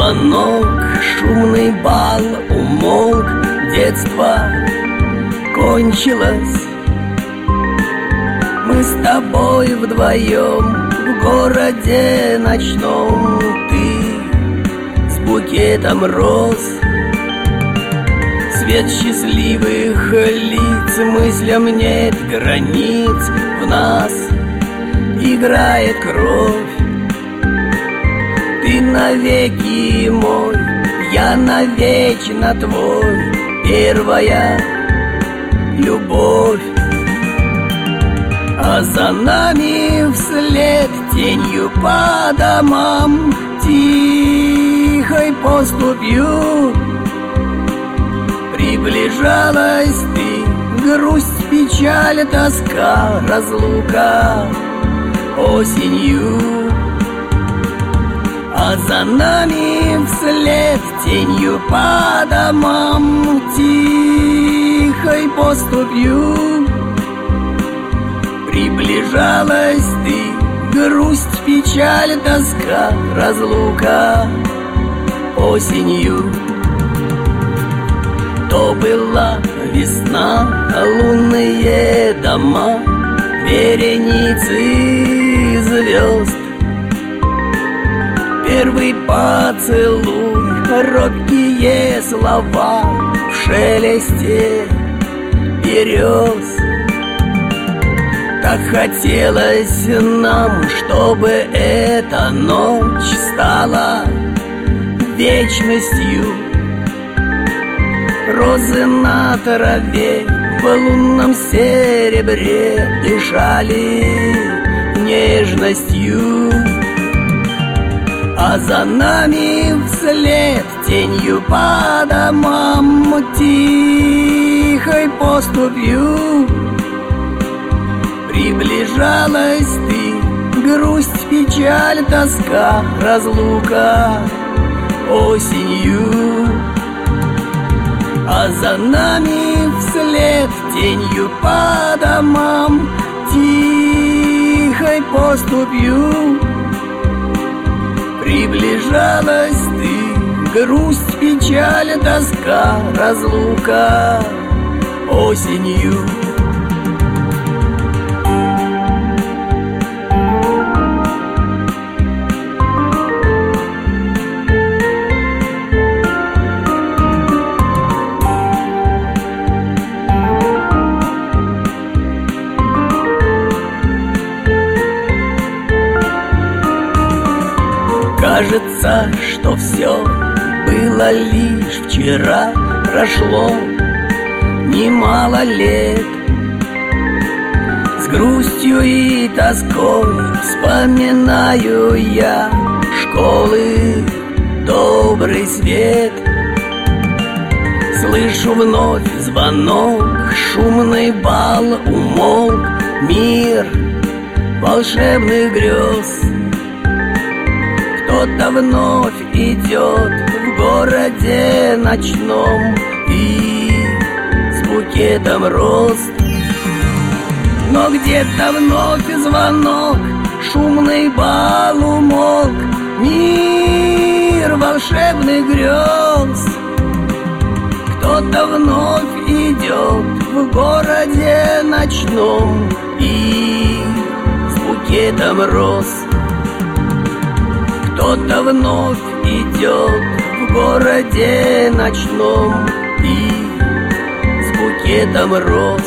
звонок, шумный бал умолк, детство кончилось. Мы с тобой вдвоем в городе ночном, ты с букетом роз. Свет счастливых лиц, мыслям нет границ, в нас играет кровь. Ты навеки мой, я навечно твой, первая любовь. А за нами вслед тенью по домам, тихой поступью приближалась ты, грусть, печаль, тоска, разлука осенью. А за нами вслед тенью по домам, тихой поступью приближалась ты, грусть, печаль, тоска, разлука осенью. То была весна, лунные дома, вереницы звезд. Первый поцелуй, робкие слова в шелесте берез. Так хотелось нам, чтобы эта ночь стала вечностью. Розы на траве в лунном серебре дышали нежностью. А за нами вслед тенью по домам, тихой поступью приближалась ты, грусть, печаль, тоска, разлука осенью. А за нами вслед тенью по домам, тихой поступью приближалась ты, грусть, печаль, тоска, разлука осенью. Кажется, что все было лишь вчера, прошло немало лет. С грустью и тоской вспоминаю я школы, добрый свет. Слышу вновь звонок, шумный бал умолк, мир волшебных грез. Кто-то вновь идет в городе ночном и с букетом роз. Но где-то вновь звонок, шумный бал умолк, мир волшебных грез. Кто-то вновь идет в городе ночном и с букетом роз. Кто-то вновь идет в городе ночном и с букетом роз.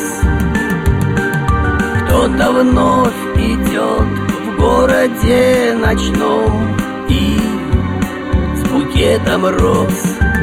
Кто-то вновь идет в городе ночном и с букетом роз.